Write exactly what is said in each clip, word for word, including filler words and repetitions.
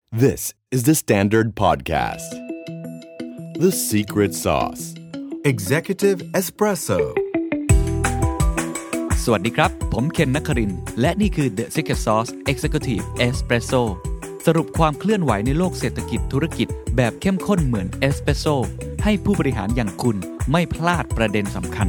This is the Standard Podcast. The Secret Sauce Executive Espresso สวัสดีครับผมเคนนครินทร์และนี่คือ The Secret Sauce Executive Espresso สรุปความเคลื่อนไหวในโลกเศรษฐกิจธุรกิจแบบเข้มข้นเหมือนเอสเปรสโซ่ให้ผู้บริหารอย่างคุณไม่พลาดประเด็นสำคัญ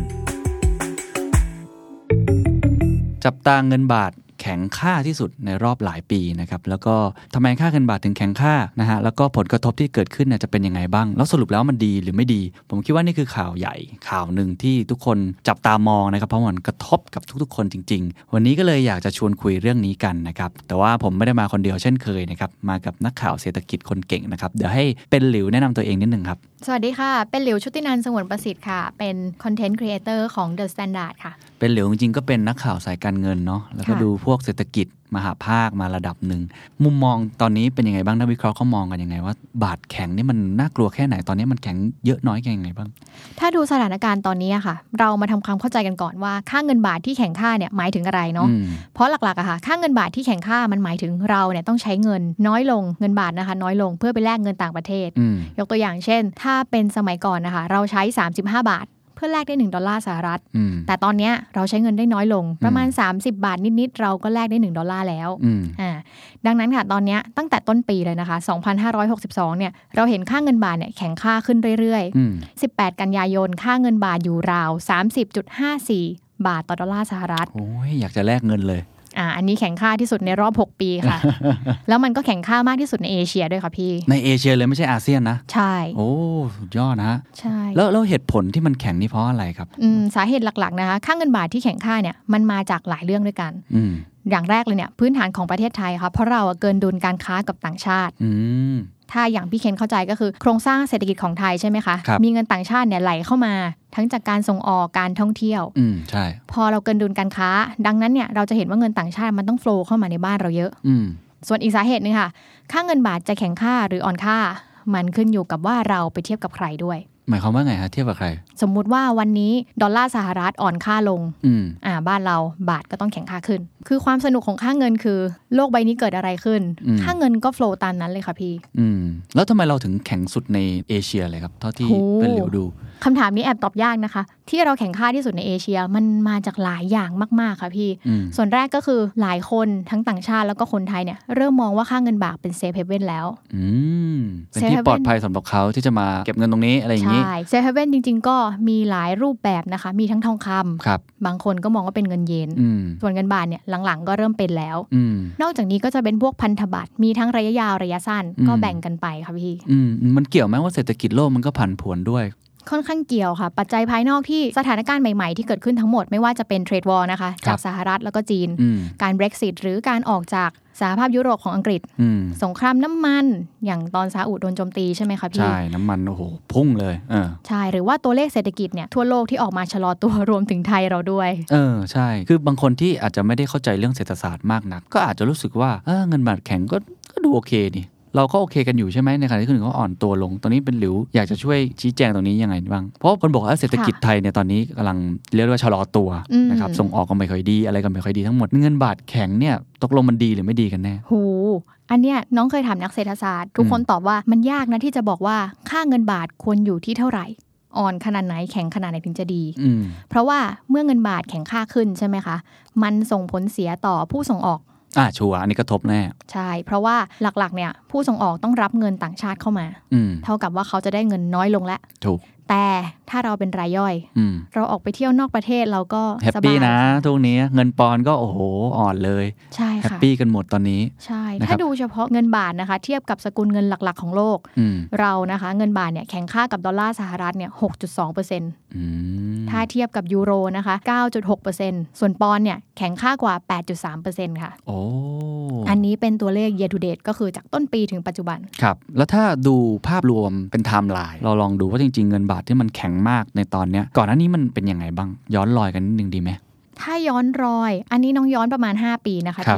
จับตาเงินบาทแข็งค่าที่สุดในรอบหลายปีนะครับแล้วก็ทำไมค่าเงินบาทถึงแข็งค่านะฮะแล้วก็ผลกระทบที่เกิดขึ้นเนี่ยจะเป็นยังไงบ้างแล้วสรุปแล้วมันดีหรือไม่ดีผมคิดว่านี่คือข่าวใหญ่ข่าวหนึ่งที่ทุกคนจับตามองนะครับเพราะมันกระทบกับทุกๆคนจริงๆวันนี้ก็เลยอยากจะชวนคุยเรื่องนี้กันนะครับแต่ว่าผมไม่ได้มาคนเดียวเช่นเคยนะครับมากับนักข่าวเศรษฐกิจคนเก่งนะครับเดี๋ยวให้เป็นหลิวแนะนำตัวเองนิดนึงครับสวัสดีค่ะเป็นหลิวชุตินันท์สงวนประสิทธิ์ค่ะเป็นคอนเทนต์ครีเอเตอร์ของ The Standard ค่ะเป็นหลิวจริงๆก็เป็นนักข่าวสายการเงินเนาะแล้วก็ดูพวกเศรษฐกิจมหาภาคมาระดับหนึ่งมุมมองตอนนี้เป็นยังไงบ้างนักวิเคราะห์เขามองกันยังไงว่าบาทแข็งนี่มันน่ากลัวแค่ไหนตอนนี้มันแข็งเยอะน้อยยังไงบ้างถ้าดูสถานการณ์ตอนนี้ค่ะเรามาทำความเข้าใจกันก่อนว่าค่าเงินบาทที่แข็งค่าเนี่ยหมายถึงอะไรเนาะเพราะหลักๆอะค่ะค่าเงินบาทที่แข็งค่ามันหมายถึงเราเนี่ยต้องใช้เงินน้อยลงเงินบาทนะคะน้อยลงเพื่อไปแลกเงินต่างประเทศยกตัวอย่างเช่นถ้าเป็นสมัยก่อนนะคะเราใช้สามสิบห้าบาทเพื่อแลกได้หนึ่งดอลลาร์สหรัฐแต่ตอนนี้เราใช้เงินได้น้อยลงประมาณสามสิบบาทนิดๆเราก็แลกได้หนึ่งดอลลาร์แล้วอ่าดังนั้นค่ะตอนนี้ตั้งแต่ต้นปีเลยนะคะสองพันห้าร้อยหกสิบสองเนี่ยเราเห็นค่าเงินบาทเนี่ยแข็งค่าขึ้นเรื่อยๆสิบแปดกันยายนค่าเงินบาทอยู่ราว สามสิบจุดห้าสี่ บาทต่อดอลลาร์สหรัฐโอ้ยอยากจะแลกเงินเลยอ่าอันนี้แข็งค่าที่สุดในรอบหกปีค่ะ แล้วมันก็แข็งค่ามากที่สุดในเอเชียด้วยค่ะพี่ในเอเชียเลยไม่ใช่อาเซียนนะใช่โอ้สุดยอดนะใช่แล้วแล้วเหตุผลที่มันแข็งนี่เพราะอะไรครับอืมสาเหตุหลักๆนะคะค่าเงินบาทที่แข็งค่าเนี่ยมันมาจากหลายเรื่องด้วยกันอืมอย่างแรกเลยเนี่ยพื้นฐานของประเทศไทยค่ะเพราะเราเกินดุลการค้ากับต่างชาติอืมถ้าอย่างพี่เคนเข้าใจก็คือโครงสร้างเศรษฐกิจของไทยใช่ไหมคะมีเงินต่างชาติเนี่ยไหลเข้ามาทั้งจากการส่งออกการท่องเที่ยวอืมใช่พอเราเกินดุลการค้าดังนั้นเนี่ยเราจะเห็นว่าเงินต่างชาติมันต้องโฟลว์เข้ามาในบ้านเราเยอะอืมส่วนอีกสาเหตุนึงค่ะค่าเงินบาทจะแข็งค่าหรืออ่อนค่ามันขึ้นอยู่กับว่าเราไปเทียบกับใครด้วยหมายความว่าไงฮะเทียบกับใครสมมุติว่าวันนี้ดอลลาร์สหรัฐอ่อนค่าลงอืมอ่าบ้านเราบาทก็ต้องแข็งค่าขึ้นคือความสนุกของค่าเงินคือโลกใบนี้เกิดอะไรขึ้นค่าเงินก็โฟลว์ตามนั้นเลยค่ะพี่อืมแล้วทำไมเราถึงแข็งสุดในเอเชียเลยครับเท่าที่เป็นหลิวดูคำถามนี้แอบตอบยากนะคะที่เราแข็งค่าที่สุดในเอเชียมันมาจากหลายอย่างมากๆค่ะพี่ส่วนแรกก็คือหลายคนทั้งต่างชาติแล้วก็คนไทยเนี่ยเริ่มมองว่าค่าเงินบาทเป็นเซฟเฮเว่นแล้วอืมเป็นที่ปลอดภัยสำหรับเขาที่จะมาเก็บเงินตรงนี้อะไรอย่างนี้ใช่เซฟเฮเว่นจริงๆก็มีหลายรูปแบบนะคะมีทั้งทองคำครับบางคนก็มองว่าเป็นเงินเยนส่วนเงินบาทเนี่ยหลังๆก็เริ่มเป็นแล้วนอกจากนี้ก็จะเป็นพวกพันธบัตรมีทั้งระยะยาวระยะสั้นก็แบ่งกันไปค่ะพี่อืมมันเกี่ยวไหมว่าเศรษฐกิจโลกมันก็ผันผวนด้วยค่อนข้างเกี่ยวค่ะปัจจัยภายนอกที่สถานการณ์ใหม่ๆที่เกิดขึ้นทั้งหมดไม่ว่าจะเป็นเทรดวอร์นะคะจากสหรัฐแล้วก็จีนการ Brexit หรือการออกจากสหภาพยุโรปของอังกฤษสงครามน้ำมันอย่างตอนซาอุโดนโจมตีใช่ไหมคะพี่ใช่น้ำมันโอ้โหพุ่งเลยเออใช่หรือว่าตัวเลขเศรษฐกิจเนี่ยทั่วโลกที่ออกมาชะลอตัวรวมถึงไทยเราด้วยเออใช่คือบางคนที่อาจจะไม่ได้เข้าใจเรื่องเศรษฐศาสตร์มากนักก็อาจจะรู้สึกว่าเออเงินบาทแข็งก็ก็ดูโอเคนี่เราก็โอเคกันอยู่ใช่ไหมในขณะที่คนอื่นเขาอ่อนตัวลงตอนนี้เป็นหลิวอยากจะช่วยชี้แจงตรงนี้ยังไงบ้างเพราะคนบอกว่าเศรษฐกิจไทยเนี่ยตอนนี้กำลังเรียกว่าชะลอตัวนะครับส่งออกก็ไม่ค่อยดีอะไรก็ไม่ค่อยดีทั้งหมดเงินบาทแข็งเนี่ยตกลงมันดีหรือไม่ดีกันแน่โหอันเนี้ยน้องเคยถามนักเศรษฐศาสตร์ทุกคนตอบว่ามันยากนะที่จะบอกว่าค่าเงินบาทควรอยู่ที่เท่าไหร่อ่อนขนาดไหนแข็งขนาดไหนถึงจะดีเพราะว่าเมื่อเงินบาทแข็งค่าขึ้นใช่ไหมคะมันส่งผลเสียต่อผู้ส่งออกอ่าชัวร์อันนี้กระทบแน่ใช่เพราะว่าหลักๆเนี่ยผู้ส่งออกต้องรับเงินต่างชาติเข้ามาเท่ากับว่าเขาจะได้เงินน้อยลงแล้วถูกแต่ถ้าเราเป็นรายย่อยเราออกไปเที่ยวนอกประเทศเราก็แฮปปี้นะทุกนี้เงินปอนก็โอ้โหอ่อนเลยใช่ค่ะแฮปปี้กันหมดตอนนี้ใช่ถ้าดูเฉพาะเงินบาทนะคะเทียบกับสกุลเงินหลักๆของโลกเรานะคะเงินบาทเนี่ยแข็งค่ากับดอลลาร์สหรัฐเนี่ย หกจุดสองเปอร์เซ็นต์ อืมถ้าเทียบกับยูโรนะคะ เก้าจุดหกเปอร์เซ็นต์ ส่วนปอนด์เนี่ยแข็งค่ากว่า แปดจุดสามเปอร์เซ็นต์ ค่ะโอ้อันนี้เป็นตัวเลข year to date ก็คือจากต้นปีถึงปัจจุบันครับแล้วถ้าดูภาพรวมเป็นไทม์ไลน์เราลองดูว่าจริงๆเงินบาทที่มันแข็งมากในตอนนี้ก่อนหน้านี้มันเป็นยังไงบ้างย้อนรอยกันนิดนึงดีไหมถ้าย้อนรอยอันนี้น้องย้อนประมาณห้าปีนะคะที่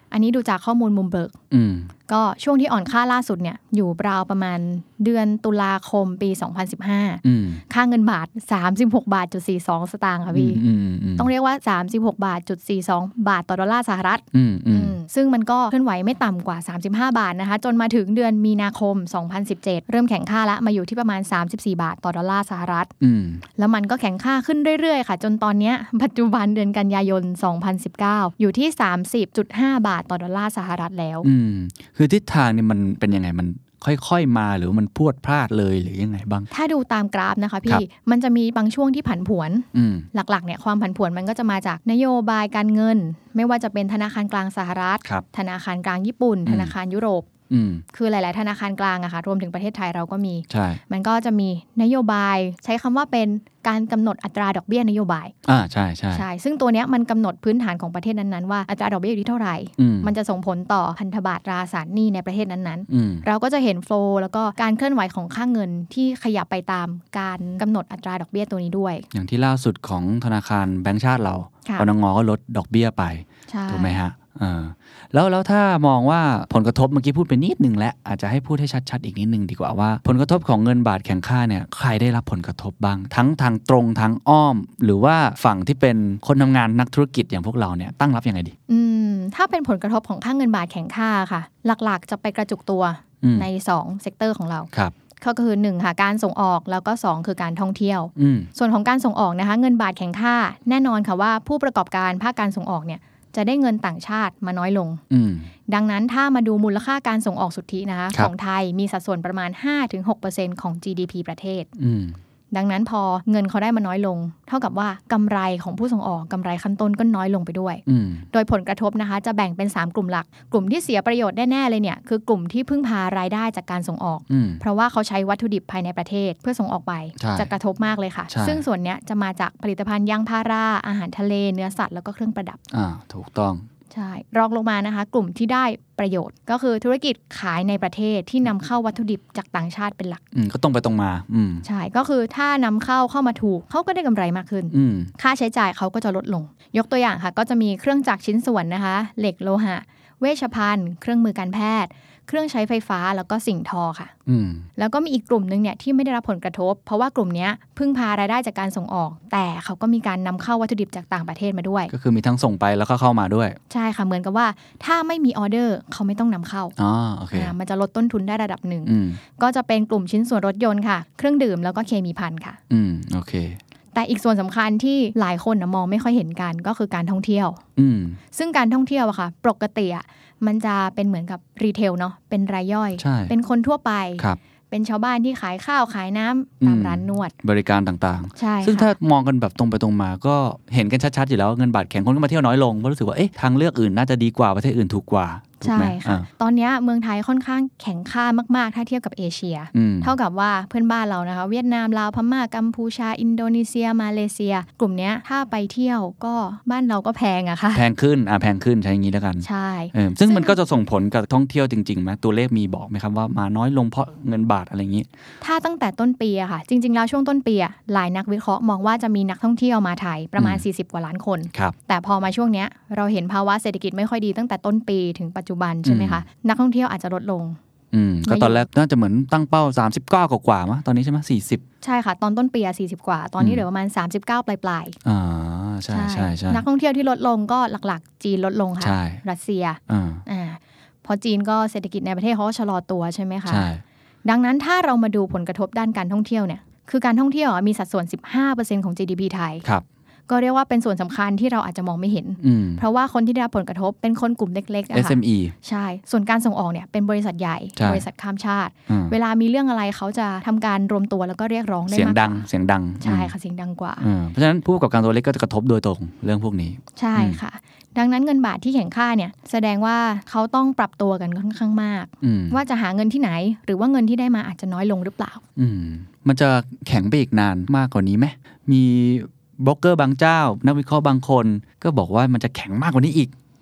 อันนี้ดูจากข้อมูล Bloomberg อืมก็ช่วงที่อ่อนค่าล่าสุดเนี่ยอยู่ราวประมาณเดือนตุลาคมปีสองพันสิบห้าอืมค่าเงินบาทสามสิบหกบาทจุดสี่สองสตางค์ค่ะพี่ต้องเรียกว่าสามสิบหกบาทจุดสี่สองบาทต่อดอลลาร์สหรัฐอืมอืมซึ่งมันก็เคลื่อนไหวไม่ต่ำกว่าสามสิบห้าบาทนะคะจนมาถึงเดือนมีนาคมสองพันสิบเจ็ดเริ่มแข็งค่าละมาอยู่ที่ประมาณสามสิบสี่บาทต่อดอลลาร์สหรัฐอืมแล้วมันก็แข็งค่าขึ้นเรื่อยๆค่ะจนตอนนี้ปัจจุบันเดือนกันยายนสองพันสิบเก้าอยู่ที่ สามสิบจุดห้าบาทต่อดอลลาร์สหรัฐแล้วอืมคือทิศทางนี่มันเป็นยังไงมันค่อยๆมาหรือมันพรวดพลาดเลยหรือยังไงบ้างถ้าดูตามกราฟนะคะพี่มันจะมีบางช่วงที่ผันผวนหลักๆเนี่ยความผันผวนมันก็จะมาจากนโยบายการเงินไม่ว่าจะเป็นธนาคารกลางสหรัฐธนาคารกลางญี่ปุ่นธนาคารยุโรปคือหลายๆธนาคารกลางอะค่ะรวมถึงประเทศไทยเราก็มีมันก็จะมีนโยบายใช้คำว่าเป็นการกำหนดอัตราดอกเบี้ยนโยบายอ่าใช่ใช่ใช่ซึ่งตัวเนี้ยมันกำหนดพื้นฐานของประเทศนั้นๆว่าอัตราดอกเบี้ยอยู่ที่เท่าไหร่มันจะส่งผลต่อพันธบัตรตราสารหนี้ในประเทศนั้นๆเราก็จะเห็นโฟลว์แล้วก็การเคลื่อนไหวของค่าเงินที่ขยับไปตามการกำหนดอัตราดอกเบี้ยตัวนี้ด้วยอย่างที่ล่าสุดของธนาคารแบงก์ชาติเราปนง.ก็ลดดอกเบี้ยไปถูกไหมฮะแล้วแล้วถ้ามองว่าผลกระทบเมื่อกี้พูดไปนิดนึงแล้วอาจจะให้พูดให้ชัดๆอีกนิดนึงดีกว่าว่าผลกระทบของเงินบาทแข็งค่าเนี่ยใครได้รับผลกระทบบ้างทั้งทางตรงทางอ้อมหรือว่าฝั่งที่เป็นคนทำงานนักธุรกิจอย่างพวกเราเนี่ยตั้งรับยังไงดีอืมถ้าเป็นผลกระทบของค่าเงินบาทแข็งค่าค่ะหลักๆจะไปกระจุกตัวในสองเซกเตอร์ของเราครับก็คือหนึ่งค่ะการส่งออกแล้วก็สองคือการท่องเที่ยวส่วนของการส่งออกนะคะเงินบาทแข็งค่าแน่นอนค่ะว่าผู้ประกอบการภาคการส่งออกเนี่ยจะได้เงินต่างชาติมาน้อยลงดังนั้นถ้ามาดูมูลค่าการส่งออกสุทธินะคะของไทยมีสัดส่วนประมาณ ห้าถึงหกเปอร์เซ็นต์ ของ จี ดี พี ประเทศดังนั้นพอเงินเขาได้มาน้อยลงเท่ากับว่ากำไรของผู้ส่งออกกำไรขั้นต้นก็น้อยลงไปด้วยโดยผลกระทบนะคะจะแบ่งเป็นสามกลุ่มหลักกลุ่มที่เสียประโยชน์แน่ๆเลยเนี่ยคือกลุ่มที่พึ่งพารายได้จากการส่งออกเพราะว่าเขาใช้วัตถุดิบภายในประเทศเพื่อส่งออกไปจะกระทบมากเลยค่ะซึ่งส่วนนี้จะมาจากผลิตภัณฑ์ยางพาราอาหารทะเลเนื้อสัตว์แล้วก็เครื่องประดับอ่าถูกต้องใช่รองลงมานะคะกลุ่มที่ได้ประโยชน์ก็คือธุรกิจขายในประเทศที่นำเข้าวัตถุดิบจากต่างชาติเป็นหลักอืมก็ตรงไปตรงมาอืมใช่ก็คือถ้านำเข้าเข้ามาถูกเขาก็ได้กำไรมากขึ้นอืมค่าใช้จ่ายเขาก็จะลดลงยกตัวอย่างค่ะก็จะมีเครื่องจักรชิ้นส่วนนะคะเหล็กโลหะเวชภัณฑ์เครื่องมือการแพทย์เครื่องใช้ไฟฟ้าแล้วก็สิ่งทอค่ะแล้วก็มีอีกกลุ่มนึงเนี่ยที่ไม่ได้รับผลกระทบเพราะว่ากลุ่มนี้พึ่งพารายได้จากการส่งออกแต่เขาก็มีการนำเข้าวัตถุดิบจากต่างประเทศมาด้วยก็คือมีทั้งส่งไปแล้วก็เข้ามาด้วยใช่ค่ะเหมือนกับว่าถ้าไม่มีออเดอร์เขาไม่ต้องนำเข้าอ๋อโอเคมันจะลดต้นทุนได้ระดับหนึ่งก็จะเป็นกลุ่มชิ้นส่วนรถยนต์ค่ะเครื่องดื่มแล้วก็เคมีภัณฑ์ค่ะอืมโอเคแต่อีกส่วนสำคัญที่หลายคนนะมองไม่ค่อยเห็นกันก็คือการท่องเที่ยวซึ่งการท่องเที่ยวอะค่ะปกติอะมันจะเป็นเหมือนกับรีเทลเนาะเป็นรายย่อยเป็นคนทั่วไปเป็นชาวบ้านที่ขายข้าวขายน้ำตามร้านนวดบริการต่างๆใช่ซึ่งถ้ามองกันแบบตรงไปตรงมาก็เห็นกันชัดๆอยู่แล้วเงินบาทแข็งคนก็มาเที่ยวน้อยลงเพราะรู้สึกว่าเอ๊ะทางเลือกอื่นน่าจะดีกว่าประเทศอื่นถูกกว่าใช่ค่ะตอนนี้เมืองไทยค่อนข้างแข็งค่ามากๆถ้าเทียบกับเอเชียเท่ากับว่าเพื่อนบ้านเรานะคะเวียดนามลาวพม่ากัมพูชาอินโดนีเซียมาเลเซียกลุ่มนี้ถ้าไปเที่ยวก็บ้านเราก็แพงอะค่ะแพงขึ้นอ่ะแพงขึ้นใช้อย่างนี้แล้วกันใช่ซึ่งมันก็จะส่งผลกับท่องเที่ยวจริงๆไหมตัวเลขมีบอกไหมครับว่ามาน้อยลงเพราะเงินบาทอะไรอย่างนี้ถ้าตั้งแต่ต้นปีอะค่ะจริงๆแล้วช่วงต้นปีอะหลายนักวิเคราะห์มองว่าจะมีนักท่องเที่ยวมาไทยประมาณสี่สิบกว่าล้านคนแต่พอมาช่วงนี้เราเห็นภาวะเศรษฐกิจไม่ค่อยดีตั้งแต่ต้นปีถึงปัจจุบันใช่ไหมคะนักท่องเที่ยวอาจจะลดลงอืมก็ตอนแรกน่าจะเหมือนตั้งเป้าสามสิบเก้ากว่าๆมั้ยตอนนี้ใช่มั้ยสี่สิบใช่ค่ะตอนต้นปีอ่ะสี่สิบกว่าตอนนี้เหลือประมาณสามสิบเก้าปลายๆอ่าใช่ๆๆนักท่องเที่ยวที่ลดลงก็หลักๆจีนลดลงค่ะรัสเซียอ่าอ่าพอจีนก็เศรษฐกิจในประเทศเขาก็ชะลอตัวใช่มั้ยคะใช่ดังนั้นถ้าเรามาดูผลกระทบด้านการท่องเที่ยวเนี่ยคือการท่องเที่ยวมีสัดส่วน สิบห้าเปอร์เซ็นต์ ของ จี ดี พี ไทยครับก็เรียกว่าเป็นส่วนสำคัญที่เราอาจจะมองไม่เห็นเพราะว่าคนที่ได้รับผลกระทบเป็นคนกลุ่มเล็กๆเอส เอ็ม อีใช่ส่วนการส่งออกเนี่ยเป็นบริษัทใหญ่บริษัทข้ามชาติเวลามีเรื่องอะไรเขาจะทำการรวมตัวแล้วก็เรียกร้องได้มากเสียงดังเสียงดังใช่ค่ะเสียงดังกว่าเพราะฉะนั้นผู้ประกอบการตัวเล็กก็จะกระทบโดยตรงเรื่องพวกนี้ใช่ค่ะดังนั้นเงินบาทที่แข็งค่าเนี่ยแสดงว่าเขาต้องปรับตัวกันค่อนข้างมากว่าจะหาเงินที่ไหนหรือว่าเงินที่ได้มาอาจจะน้อยลงหรือเปล่ามันจะแข็งไปอีกนานมากกว่านี้ไหมมีบล็อกเกอร์บางเจ้านักวิเคราะห์บางคนก็บอกว่ามันจะแข็งมากกว่านี้อีก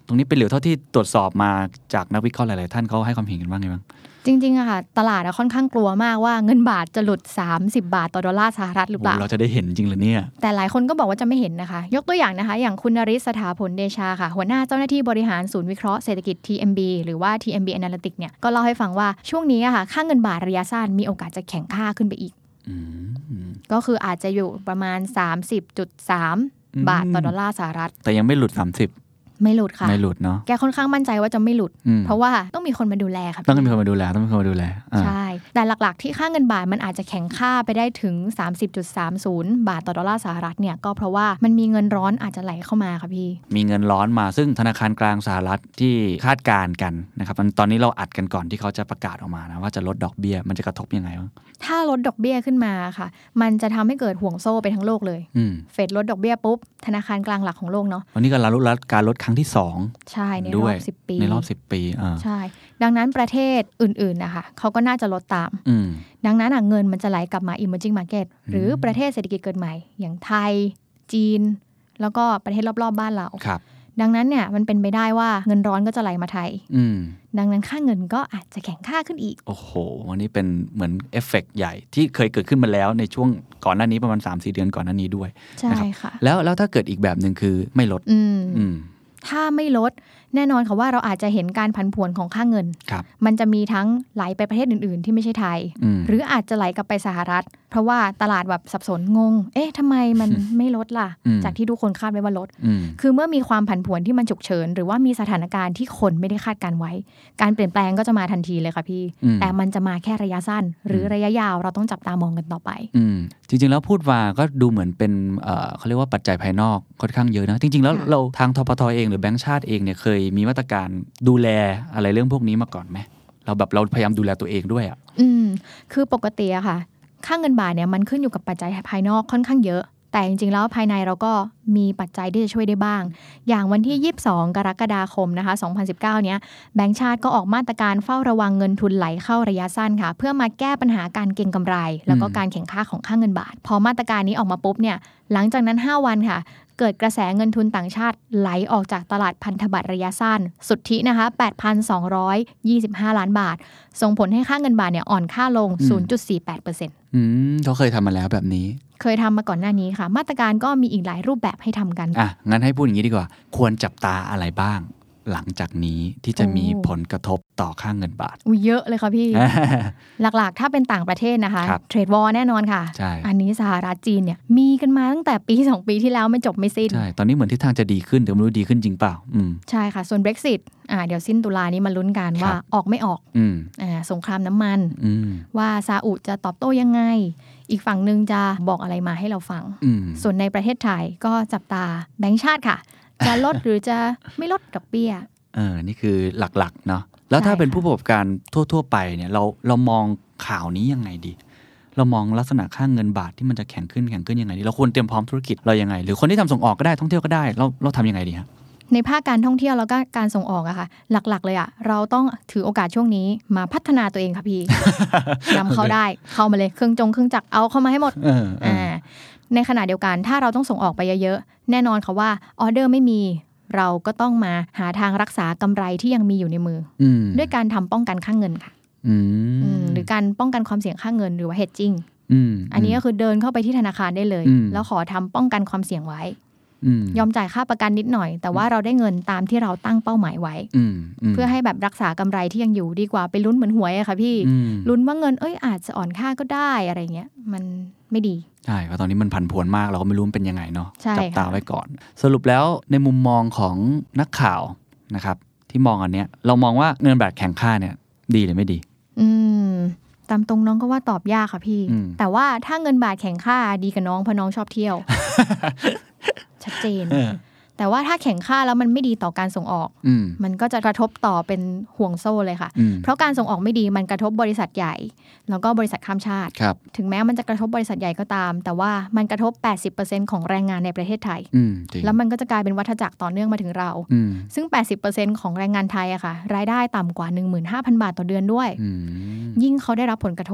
ตรงนี้เป็นเหลวเท่าที่ตรวจสอบมาจากนักวิเคราะห์หลายๆท่านเขาให้ความเห็นกันบ้างไงบ้างจริงๆอะค่ะตลาดค่อนข้างกลัวมากว่าเงินบาทจะหลุดสามสิบบาทต่อดอลลาร์สหรัฐหรือเปล่าเราจะได้เห็นจริงหรือเนี่ยแต่หลายคนก็บอกว่าจะไม่เห็นนะคะยกตัวอย่างนะคะอย่างคุณนริศสถาผลเดชาค่ะหัวหน้าเจ้าหน้าที่บริหารศูนย์วิเคราะห์เศรษฐกิจ ที เอ็ม บี หรือว่า ที เอ็ม บี Analytics เนี่ยก็เล่าให้ฟังว่าช่วงนี้อะค่ะค่าเงินบาทระยะสั้นมีโอกาสจะแข็งค่าขึ้นไปอีกก็คืออาจจะอยู่ประมาณ สามสิบจุดสาม บาทต่อดอลลาร์สหรัฐแต่ยังไม่หลุดสามสิบไม่หลุดค่ะไม่หลุดเนาะแกค่อนข้างมั่นใจว่าจะไม่หลุดเพราะว่าต้องมีคนมาดูแลค่ะต้องมีคนมาดูแลต้องมีคนมาดูแลใช่แต่หลักๆที่ค่าเงินบาทมันอาจจะแข็งค่าไปได้ถึง สามสิบจุดสามศูนย์ บาทต่อดอลลาร์สหรัฐเนี่ยก็เพราะว่ามันมีเงินร้อนอาจจะไหลเข้ามาค่ะพี่มีเงินร้อนมาซึ่งธนาคารกลางสหรัฐที่คาดการณ์กันนะครับตอนนี้เราอัดกันก่อนที่เขาจะประกาศออกมานะว่าจะลดดอกเบี้ยมันจะกระทบยังไงบ้างถ้าลดดอกเบี้ยขึ้นมาค่ะมันจะทำให้เกิดห่วงโซ่ไปทั้งโลกเลยเฟดลดดอกเบี้ยปุ๊บธนาคารกลางหลักของโลกเนาะวันนี้การลดการลดครั้งที่สองใช่ในรอบสิบปีในรอบสิบปีอ่าใช่ดังนั้นประเทศอื่นๆนะคะเขาก็น่าจะลดตามดังนั้นเงินมันจะไหลกลับมา emerging market หรือประเทศเศรษฐกิจเกิดใหม่อย่างไทยจีนแล้วก็ประเทศรอบๆบ้านเราดังนั้นเนี่ยมันเป็นไปได้ว่าเงินร้อนก็จะไหลมาไทยดังนั้นค่าเงินก็อาจจะแข็งค่าขึ้นอีกโอ้โหวันนี้เป็นเหมือนเอฟเฟกต์ใหญ่ที่เคยเกิดขึ้นมาแล้วในช่วงก่อนหน้านี้ประมาณ สามถึงสี่ เดือนก่อนหน้านี้ด้วยใช่ค่ะแล้วแล้วถ้าเกิดอีกแบบนึงคือไม่ลดถ้าไม่ลดแน่นอนค่ะว่าเราอาจจะเห็นการผันผวนของค่าเงินมันจะมีทั้งไหลไปประเทศอื่นๆที่ไม่ใช่ไทยหรืออาจจะไหลกลับไปสหรัฐเพราะว่าตลาดแบบสับสนงงเอ๊ะทำไมมันไม่ลดล่ะจากที่ทุกคนคาดไว้ว่าลดคือเมื่อมีความผันผวนที่มันฉุกเฉินหรือว่ามีสถานการณ์ที่คนไม่ได้คาดการไว้การเปลี่ยนแปลงก็จะมาทันทีเลยค่ะพี่แต่มันจะมาแค่ระยะสั้นหรือระยะยาวเราต้องจับตามองกันต่อไปจริงๆแล้วพูดว่าก็ดูเหมือนเป็นเขาเรียกว่าปัจจัยภายนอกค่อนข้างเยอะนะจริงๆแล้วเราทางธปท.เองหรือแบงก์ชาติเองเนี่ยเคยมีมาตรการดูแลอะไรเรื่องพวกนี้มาก่อนไหมเราแบบเราพยายามดูแลตัวเองด้วยอ่ะอืมคือปกติอะค่ะค่าเงินบาทเนี่ยมันขึ้นอยู่กับปัจจัยภายนอกค่อนข้างเยอะแต่จริงๆแล้วภายในเราก็มีปัจจัยที่จะช่วยได้บ้างอย่างวันที่ยี่สิบสองกรกฎาคมนะคะสองพันสิบเก้าเนี้ยแบงก์ชาติก็ออกมาตรการเฝ้าระวังเงินทุนไหลเข้าระยะสั้นค่ะเพื่อมาแก้ปัญหาการเก็งกำไรแล้วก็การแข่งค่าของค่าเงินบาทพอมาตรการนี้ออกมาปุ๊บเนี่ยหลังจากนั้นห้าวันค่ะเกิดกระแสเงินทุนต่างชาติไหลออกจากตลาดพันธบัตรระยะสั้นสุทธินะคะ แปดพันสองร้อยยี่สิบห้า ล้านบาทส่งผลให้ค่าเงินบาทเนี่ยอ่อนค่าลง ศูนย์จุดสี่แปดเปอร์เซ็นต์อืมเขาเคยทำมาแล้วแบบนี้เคยทำมาก่อนหน้านี้ค่ะมาตรการก็มีอีกหลายรูปแบบให้ทำกันอ่ะงั้นให้พูดอย่างนี้ดีกว่าควรจับตาอะไรบ้างหลังจากนี้ที่จะมีผลกระทบต่อค่าเงินบาทอุ้ยเยอะเลยค่ะพี่ หลักๆถ้าเป็นต่างประเทศนะคะเทรดวอร์แน่นอนค่ะอันนี้สหรัฐจีนเนี่ยมีกันมาตั้งแต่ปีสองปีที่แล้วไม่จบไม่สิ้นใช่ตอนนี้เหมือนที่ทางจะดีขึ้นแต่ไม่รู้ดีขึ้นจริงเปล่าอืมใช่ค่ะส่วน Brexit อ่าเดี๋ยวสิ้นตุลานี้มาลุ้นกันว่าออกไม่ออกอืมอ่าสงครามน้ำมันว่าซาอุจะตอบโต้ยังไงอีกฝั่งนึงจะบอกอะไรมาให้เราฟังส่วนในประเทศไทยก็จับตาแบงก์ชาติค่ะจะลดหรือจะไม่ลดดอกเบี้ยเออนี่คือหลักๆเนาะแล้วถ้าเป็นผู้ประกอบการทั่วๆไปเนี่ยเราเรามองข่าวนี้ยังไงดีเรามองลักษณะค่าเงินบาทที่มันจะแข็งขึ้นแข็งขึ้นยังไงดีเราควรเตรียมพร้อมธุรกิจเรายังไงหรือคนที่ทำส่งออกก็ได้ท่องเที่ยวก็ได้เราเราทำยังไงดีฮะในภาคการท่องเที่ยวแล้วก็การส่งออกอะค่ะหลักๆเลยอะเราต้องถือโอกาสช่วงนี้มาพัฒนาตัวเองค่ะพี่ นำเข้าได้เข้ามาเลยเครื่องจงเครื่องจักรเอาเข้ามาให้หมดอ่าในขณะเดียวกันถ้าเราต้องส่งออกไปเยอะๆแน่นอนค่ะว่าออเดอร์ไม่มีเราก็ต้องมาหาทางรักษากำไรที่ยังมีอยู่ในมือด้วยการทำป้องกันค่าเงินค่ะหรือการป้องกันความเสี่ยงค่าเงินหรือว่า hedging อันนี้ก็คือเดินเข้าไปที่ธนาคารได้เลยแล้วขอทำป้องกันความเสี่ยงไว้ยอมจ่ายค่าประกันนิดหน่อยแต่ว่าเราได้เงินตามที่เราตั้งเป้าหมายไว้เพื่อให้แบบรักษากำไรที่ยังอยู่ดีกว่าไปลุ้นเหมือนหวยอะค่ะพี่ลุ้นว่าเงินเอ้ยอาจจะอ่อนค่าก็ได้อะไรเงี้ยมันไม่ดีใช่เพราะตอนนี้มันผันผวนมากเราก็ไม่รู้มันเป็นยังไงเนาะจับตาไว้ก่อนสรุปแล้วในมุมมองของนักข่าวนะครับที่มองอันเนี้ยเรามองว่าเงินบาทแข็งค่าเนี่ยดีหรือไม่ดีอืมตามตรงน้องก็ว่าตอบยากค่ะพี่แต่ว่าถ้าเงินบาทแข็งค่าดีกับน้องเพราะน้องชอบเที่ยว ชัดเจนแต่ว่าถ้าแข็งค่าแล้วมันไม่ดีต่อการส่งออกมันก็จะกระทบต่อเป็นห่วงโซ่เลยค่ะเพราะการส่งออกไม่ดีมันกระทบบริษัทใหญ่แล้วก็บริษัทข้ามชาติถึงแม้มันจะกระทบบริษัทใหญ่ก็ตามแต่ว่ามันกระทบ แปดสิบเปอร์เซ็นต์ ของแรงงานในประเทศไทยแล้วมันก็จะกลายเป็นวัฏจักรต่อเนื่องมาถึงเราซึ่ง แปดสิบเปอร์เซ็นต์ ของแรงงานไทยอะค่ะรายได้ต่ำกว่า หนึ่งหมื่นห้าพัน บาทต่อเดือนด้วยยิ่งเขาได้รับผลกระทบ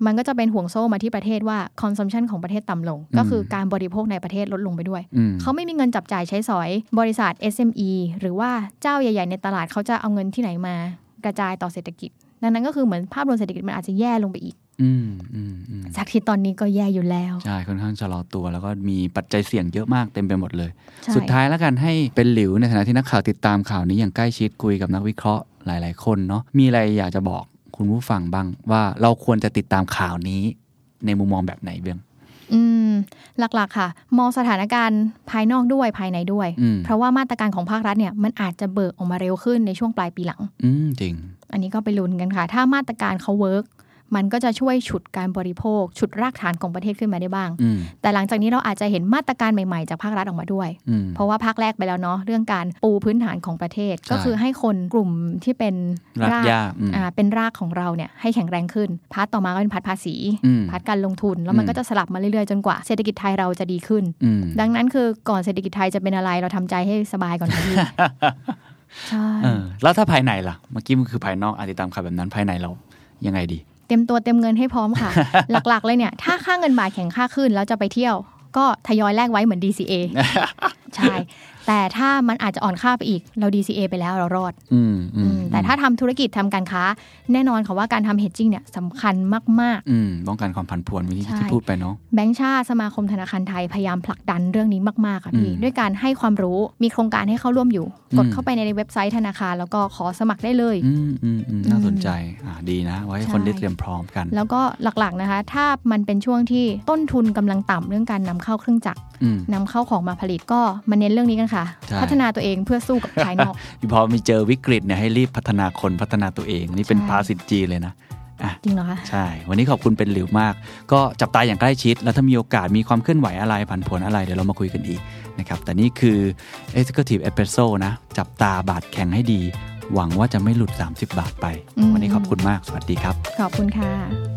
มันก็จะเป็นห่วงโซ่มาที่ประเทศว่า consumption ของประเทศต่ำลงก็คือการบริโภคในประเทศลดลงไปด้วยเขาไม่มีเงินจับจ่ายใช้สอยบริษัท เอส เอ็ม อี หรือว่าเจ้าใหญ่ๆในตลาดเขาจะเอาเงินที่ไหนมากระจายต่อเศรษฐกิจดังนั้นก็คือเหมือนภาพรวมเศรษฐกิจมันอาจจะแย่ลงไปอีกอืมอืมอืมจากที่ตอนนี้ก็แย่อยู่แล้วใช่ค่อนข้างชะลอตัวแล้วก็มีปัจจัยเสี่ยงเยอะมากเต็มไปหมดเลยสุดท้ายแล้วกันให้เป็นหลิวในฐานะที่นักข่าวติดตามข่าวนี้อย่างใกล้ชิดคุยกับนักวิเคราะห์หลายๆคนเนาะมีอะไรอยากจะบอกคุณผู้ฟังบ้างว่าเราควรจะติดตามข่าวนี้ในมุมมองแบบไหนเบื้องอืมหลักๆค่ะมองสถานการณ์ภายนอกด้วยภายในด้วยเพราะว่ามาตรการของภาครัฐเนี่ยมันอาจจะเบิกออกมาเร็วขึ้นในช่วงปลายปีหลังอืมจริงอันนี้ก็ไปลุ้นกันค่ะถ้ามาตรการเขาเวิร์กมันก็จะช่วยฉุดการบริโภคฉุดรากฐานของประเทศขึ้นมาได้บ้างแต่หลังจากนี้เราอาจจะเห็นมาตรการใหม่ๆจากภาครัฐออกมาด้วยเพราะว่าภาคแรกไปแล้วเนาะเรื่องการปูพื้นฐานของประเทศก็คือให้คนกลุ่มที่เป็นรากอ่าเป็นรากของเราเนี่ยให้แข็งแรงขึ้นพาร์ทต่อมาก็เป็นพาร์ทภาษีพาร์ทการลงทุนแล้วมันก็จะสลับมาเรื่อยๆจนกว่าเศรษฐกิจไทยเราจะดีขึ้นดังนั้นคือก่อนเศรษฐกิจไทยจะเป็นอะไรเราทำใจให้สบายก่อนพี่ใช่แล้วถ้าภายในล่ะเมื่อกี้มันคือภายนอกอาจจะตามข่าวแบบนั้นภายในเรายังไงดีเต็มตัวเต็มเงินให้พร้อมค่ะ หลักๆเลยเนี่ยถ้าค่าเงินบาทแข็งค่าขึ้นแล้วจะไปเที่ยวก็ทยอยแลกไว้เหมือน ดี ซี เอ ใช่แต่ถ้ามันอาจจะอ่อนค่าไปอีกเรา ดี ซี เอ ไปแล้วเรารอดแต่ถ้าทำธุรกิจทำการค้าแน่นอนค่ะว่าการทำ hedging เนี่ยสำคัญมากๆป้องกันความผันผวนที่พูดไปเนาะแบงก์ชาติสมาคมธนาคารไทยพยายามผลักดันเรื่องนี้มากๆค่ะพี่ด้วยการให้ความรู้มีโครงการให้เข้าร่วมอยู่กดเข้าไปในเว็บไซต์ธนาคารแล้วก็ขอสมัครได้เลยน่าสนใจดีนะไว้ให้คนได้เตรียมพร้อมกันแล้วก็หลักๆนะคะถ้ามันเป็นช่วงที่ต้นทุนกำลังต่ำเรื่องการนำเข้าเครื่องจักรนำเข้าของมาผลิตก็มาเน้นเรื่องนี้กันค่ะพัฒนาตัวเองเพื่อสู้กับภายนอกพอมีเจอวิกฤตเนี่ยให้รีบพัฒนาคนพัฒนาตัวเองนี่เป็นภาษิตจีนเลยนะจริงเหรอคะใช่วันนี้ขอบคุณเป็นหลิวมากก็จับตาอย่างใกล้ชิดแล้วถ้ามีโอกาสมีความเคลื่อนไหวอะไรผันผวนอะไรเดี๋ยวเรามาคุยกันอีกนะครับแต่นี่คือ Executive Espresso นะจับตาบาทแข็งให้ดีหวังว่าจะไม่หลุดสามสิบบาทไปวันนี้ขอบคุณมากสวัสดีครับขอบคุณค่ะ